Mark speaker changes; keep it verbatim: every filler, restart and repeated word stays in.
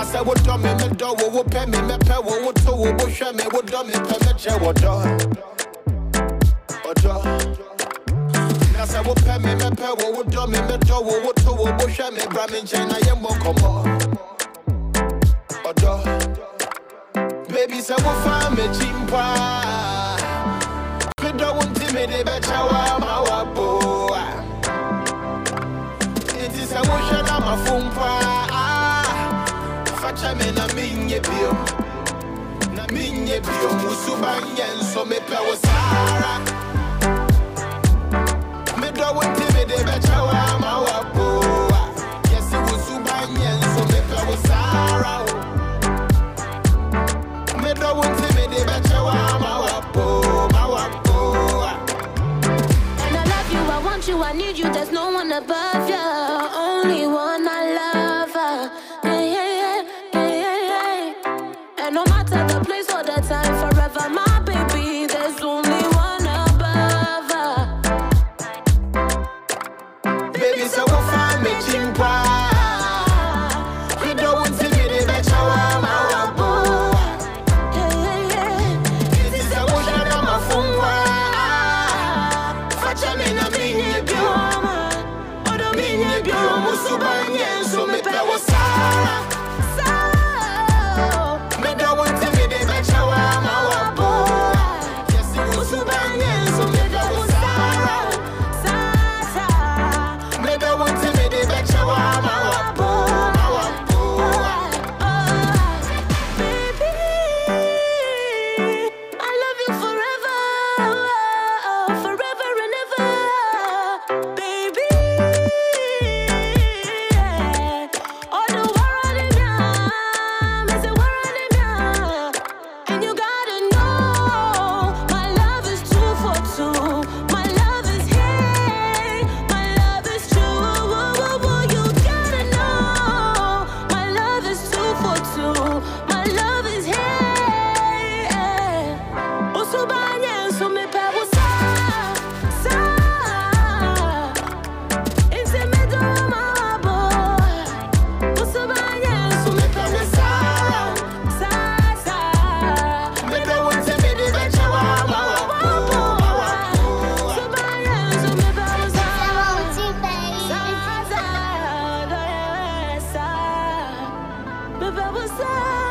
Speaker 1: I said, what do me, me do, what pay me, me pay, what to, what show me, what do me, pay me, che, what do, what do. I said, what pay me, me pay, what do me, me do, what to, what show me, Bramin, China, you won't come on. What do. Baby, say, what find me, chimpa. Me don't want to me, they bet you are my wabo. It is a motion of my phone. Facha me na minye bio, na minye bio musubanye so me pe wo sara. Me do wonti me de becha wa ma wa bo. Yes musubanye so me pe wo sara. Me do wonti me de becha wa ma wa bo, ma wa bo.
Speaker 2: And I love you, I want you, I need you. There's no one above you, only one I love. Yeah, yeah, yeah. And no matter the place or the time, forever my baby, there's only one above her.
Speaker 1: Baby, so we'll find me chimpa. We don't want to be the better one, my wabo.
Speaker 2: Yeah, yeah, yeah.
Speaker 1: This is a motion of my phone. Facha me na minye bio. Odo minye bio. Musubanye so me pe wo sara.
Speaker 2: What's up?